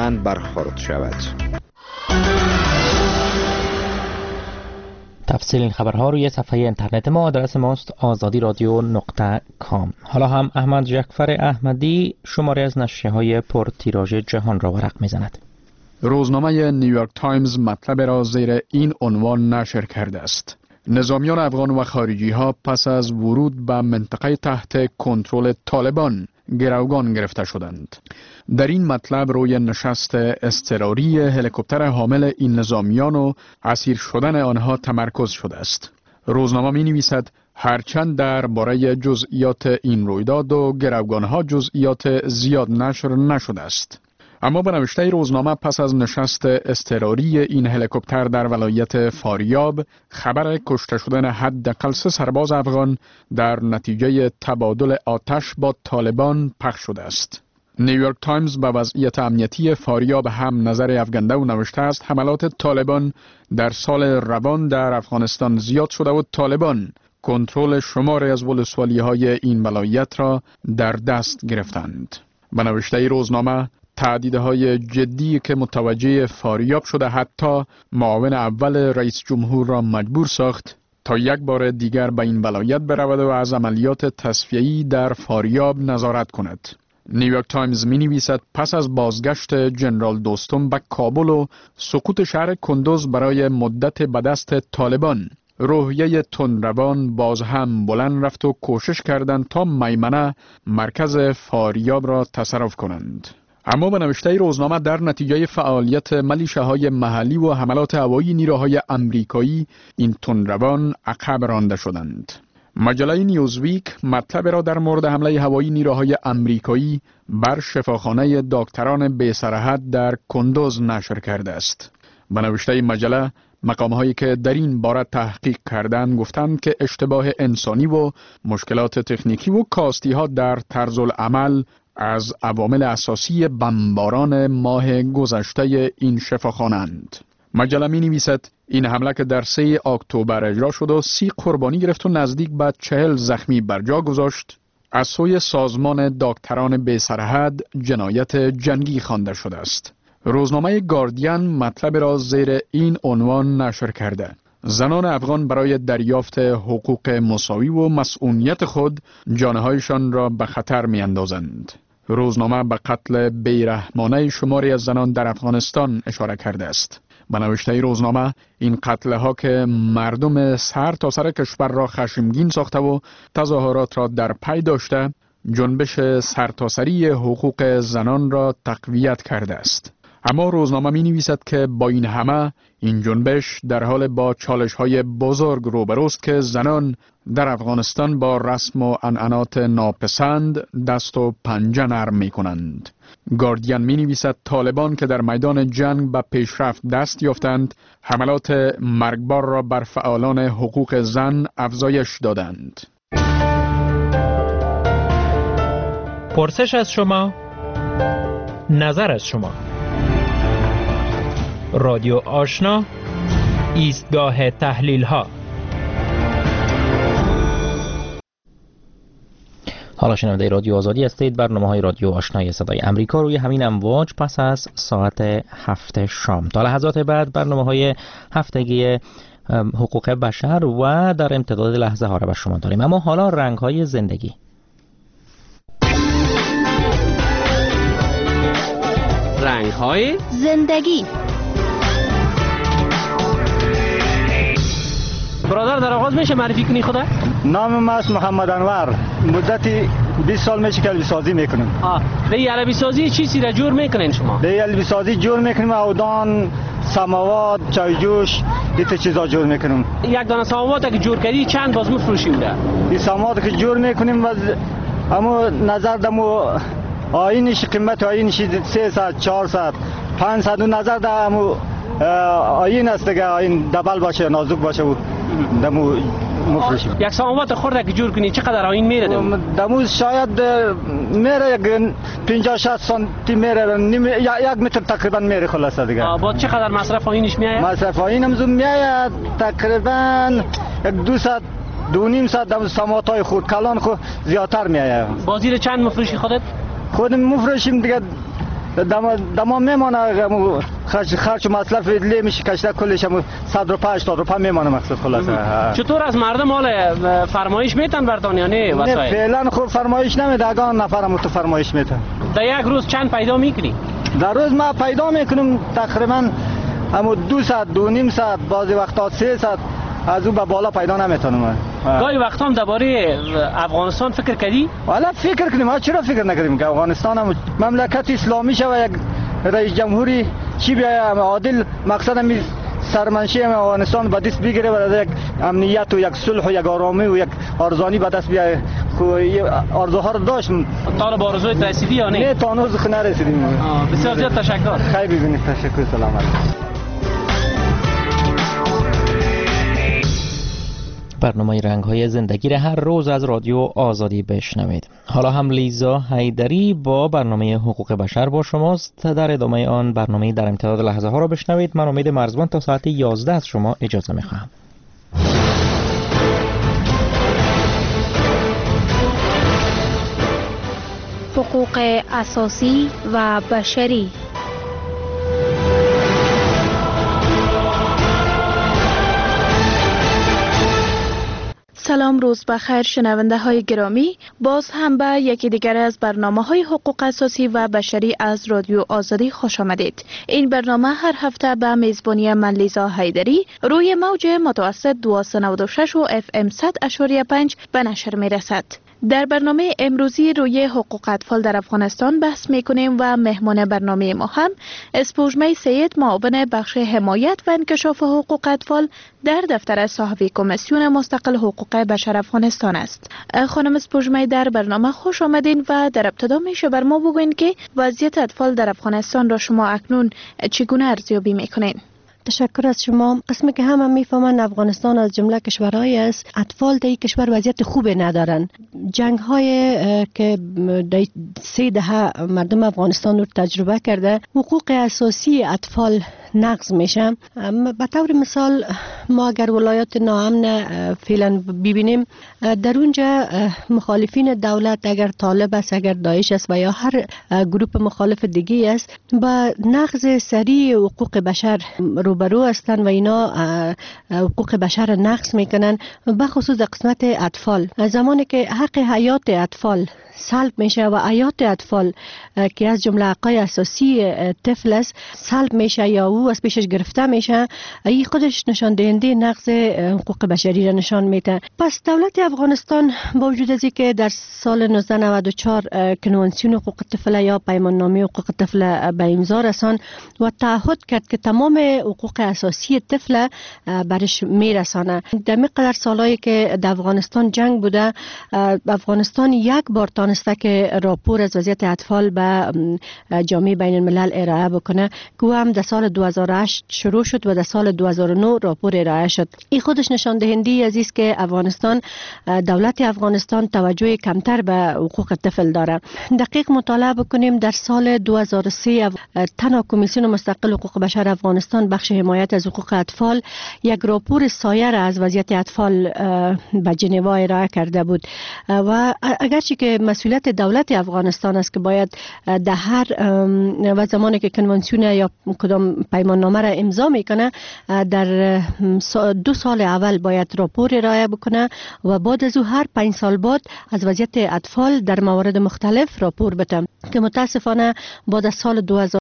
فرزند برخورد شود. تفصیل این خبرها روی صفحه اینترنت ما، آدرس ماست azadiradio.com. حالا هم احمد جعفر احمدی شماری از نشریه‌های پرتیراژ جهان را ورق می‌زند. روزنامه نیویورک تایمز مطلب را زیر این عنوان نشر کرده است: نظامیان افغان و خارجی ها پس از ورود به منطقه تحت کنترل طالبان گروگان گرفته شدند. در این مطلب روی نشست اضطراری هلیکوپتر حامل این نظامیان و اسیر شدن آنها تمرکز شده است. روزنامه می نویسد هرچند درباره جزئیات این رویداد و گروگانها جزئیات زیاد نشر نشده است، اما به نوشته روزنامه پس از نشست اضطراری این هلیکوپتر در ولایت فاریاب خبر کشته شدن حداقل 3 سرباز افغان در نتیجه تبادل آتش با طالبان پخش شده است. نیویورک تایمز به وضعیت امنیتی فاریاب هم نظر افکنده و نوشته است حملات طالبان در سال روان در افغانستان زیاد شده و طالبان کنترل شماری از ولسوالی‌های این ولایت را در دست گرفتند. به نوشته روزنامه تهدیدهای جدی که متوجه فاریاب شده حتی معاون اول رئیس جمهور را مجبور ساخت تا یک بار دیگر به این ولایت برود و از عملیات تصفیه‌ای در فاریاب نظارت کند. نیویورک تایمز می نویسد پس از بازگشت جنرال دوستم به کابل و سقوط شهر کندوز برای مدت به دست طالبان، روحیه تندروان باز هم بلند رفت و کوشش کردند تا میمنه مرکز فاریاب را تصرف کنند. اما به نوشته روزنامه در نتیجه فعالیت ملیشه‌های محلی و حملات هوایی نیروهای آمریکایی این تندروان عقب رانده شدند. مجله نیوزویک مطلب را در مورد حمله هوایی نیروهای آمریکایی بر شفاخانه دکتران بی سرحد در کندوز نشر کرده است. به نوشته مجله مقام‌هایی که در این باره تحقیق کردند گفتند که اشتباه انسانی و مشکلات تکنیکی و کاستی‌ها در طرز العمل از عوامل اساسی بمباران ماه گذشته این شفاخانه‌اند. مجله می نویسد این حمله که در 3 اکتبر اجرا شد و 30 قربانی گرفت و نزدیک به 40 زخمی بر جا گذاشت، از سوی سازمان دکتران بی سرحد جنایت جنگی خوانده شده است. روزنامه گاردین مطلب را زیر این عنوان نشر کرده: زنان افغان برای دریافت حقوق مساوی و مسئولیت خود جانهایشان را به خطر می اندازند. روزنامه به قتل بیرحمانه شماری از زنان در افغانستان اشاره کرده است. به نوشته روزنامه این قتل‌ها که مردم سر تا سر کشور را خشمگین ساخته و تظاهرات را در پی داشته، جنبش سرتاسری حقوق زنان را تقویت کرده است. اما روزنامه می نویسد که با این همه این جنبش در حال با چالش‌های بزرگ روبروست که زنان در افغانستان با رسم و عنعنات ناپسند دست و پنجه نرم می کنند. گاردین می نویسد طالبان که در میدان جنگ به پیشرفت دست یافتند، حملات مرگبار را بر فعالان حقوق زن افزایش دادند. پرسش از شما، نظر از شما. رادیو آشنا، ایستگاه تحلیل ها. حالا شنونده رادیو آزادی هستید. برنامه‌های رادیو آشنای صدای امریکا روی همین امواج پس از ساعت 7 شام تا لحظات بعد برنامه‌های هفتگی حقوق بشر و در امتداد لحظه ها را به شما داریم. اما حالا رنگ‌های زندگی. رنگ‌های زندگی. برادر در آغاز میشه معرفی کنی خدا؟ نام من است محمد انور. مدتی 20 سال میشه که البی سازی میکنیم. به البی سازی چیزی را جور میکنین شما؟ به البی سازی جور میکنیم، اودان، سماوات، چای جوش، این چیزا جور میکنیم. یک دانه سماوات که جور کردی چند باز میفروشی اونجا؟ این سماوات که جور میکنیم اما نظر دمو آینش قیمت آینش 300 400 500 نظر دمو آین است دیگه، آین دبل باشه نازک باشه و دمو مفروشیم. یک سماوات خورده که جور کنی چقدر آین میره دمو؟ شاید میره 50 60 سانتی میره، یک متر تقریبا میره خلاصه دیگه. با چقدر مصرف آینش میآید؟ مصرف آینم زوم میآید تقریبا 200 2.5 ساعت دم سماواتای خود کلان خود زیادتر میآید. بازی چند مفروشی خودت؟ خودم مفروشیم دیگه دما میمانه خرج و مصرف لی میشه کشته کلش هم 100 روپیه 80 روپیه میمانه مقصد خلاصه. چطور از مردم مال فرمایش میتن برتان یا نه وسایل؟ فعلا خوب فرمایش نمیده، اگان نفرم تو فرمایش میتن. در یک روز چند پیدا میکنی؟ در روز ما پیدا میکنم تقریبا همو 2 ساعت 2.5 ساعت، بعضی وقتا 3 ساعت، از او به بالا پیدا نمیتونم. گاهی وقتا هم درباره افغانستان فکر کردی؟ والا فکر کنیم، چرا فکر نکردیم که افغانستان هم مملکت اسلامی شوه، یک رئیس جمهوری چی بیاید عادل، مقصد هم سرمنشی افغانستان به دست بگیره و یک امنیت و یک صلح و یک آرامی و یک آرزانی به دست بیاره. آرزوها رو داشتم. تا به آرزویت رسیدی یا نه؟ نه تا هنوز نرسیدیم. بسیار زیاد تشکر. خیلی ببینید، تشکر، سلامت. برنامه رنگ‌های زندگی را هر روز از رادیو آزادی بشنوید. حالا هم لیزا حیدری با برنامه حقوق بشر با شماست. در ادامه آن برنامه در امتداد لحظه ها را بشنوید. من امید مرزبان تا ساعت 11 از شما اجازه می‌خواهم. حقوق اساسی و بشری. سلام، روز بخیر شنونده های گرامی. باز هم به یکی دیگر از برنامه های حقوق اساسی و بشری از رادیو آزادی خوش آمدید. این برنامه هر هفته به میزبانی من لیزا حیدری روی موج متوسط 296 و FM 100.5 به نشر می رسد. در برنامه امروزی روی حقوق اطفال در افغانستان بحث میکنیم و مهمان برنامه ما هم اسپوژمه سید، معاون بخش حمایت و انکشاف حقوق اطفال در دفتر صاحب کمیسیون مستقل حقوق بشر افغانستان است. خانم اسپوژمه، در برنامه خوش آمدین و در ابتدا میشه بر ما بگوین که وضعیت اطفال در افغانستان را شما اکنون چگونه ارزیابی میکنین؟ تشکر از شما. قسمی که همه میفهمن افغانستان از جمله کشورهایی است اطفال در این کشور وضعیت خوبی ندارن. جنگ های که در 3 دهه مردم افغانستان رو تجربه کرده، حقوق اساسی اطفال نقض میشه. به طور مثال ما اگر ولایات ناامن فعلا ببینیم، در اونجا مخالفین دولت، اگر طالب است، اگر داعش است و یا هر گروه مخالف دیگه است، با نقض سریع حقوق بشر روبرو هستند و اینا حقوق بشر نقض میکنن، بخصوص در قسمت اطفال. زمانی که حق حیات اطفال سلب میشه و حیات اطفال که از جمله حقای اساسی طفل است سلب میشه یا او از پیشش گرفته میشه، این خودش نشان دهنده نقض حقوق بشری را نشان میده. پس دولت افغانستان با وجود از اینکه در سال 1994 کنوانسیون حقوق طفل یا پیمان نامه حقوق طفل به امضا رساند و تعهد کرد که تمام حقوق اساسی طفل برش میرسانه. در مقدار سالایی که در افغانستان جنگ بوده، افغانستان یک بار تانسته که راپور از وضعیت اطفال به جامعه بین الملل ارائه بکنه که هم در سال 2008 شروع شد و در سال 2009 راپور ارائه شد. این خودش نشان دهنده از است که افغانستان، دولت افغانستان توجه کمتر به حقوق طفل داره. دقیق مطالعه بکنیم، در سال 2003 تنها کمیسیون مستقل حقوق بشر افغانستان بخش حمایت از حقوق اطفال یک راپور سایر از وضعیت اطفال به ژنوا ارائه کرده بود و اگرچه که مسئولیت دولت افغانستان است که باید در هر و زمانی که کنوانسیون یا کدام پیمان نامه را امضا میکنه در 2 سال اول باید راپور ارائه بکنه و بعد از او هر 5 سال بعد از وضعیت اطفال در موارد مختلف راپور بده که متاسفانه بعد از سال 2000